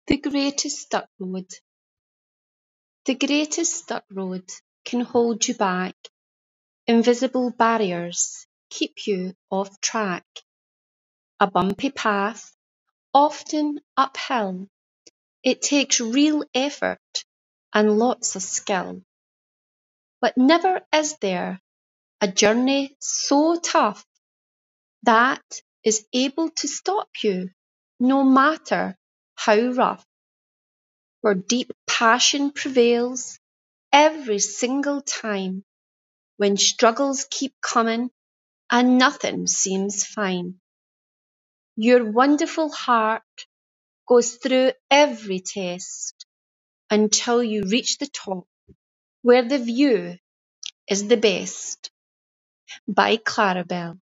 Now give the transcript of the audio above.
The greatest dirt road. The greatest dirt road can hold you back. Invisible barriers keep you off track. A bumpy path, often uphill. It takes real effort and lots of skill. But never is there a journey so tough that is able to stop you, no matter how rough. Where deep passion prevails every single time, when struggles keep coming and nothing seems fine. Your wonderful heart goes through every test until you reach the top, where the view is the best. By Clarabelle.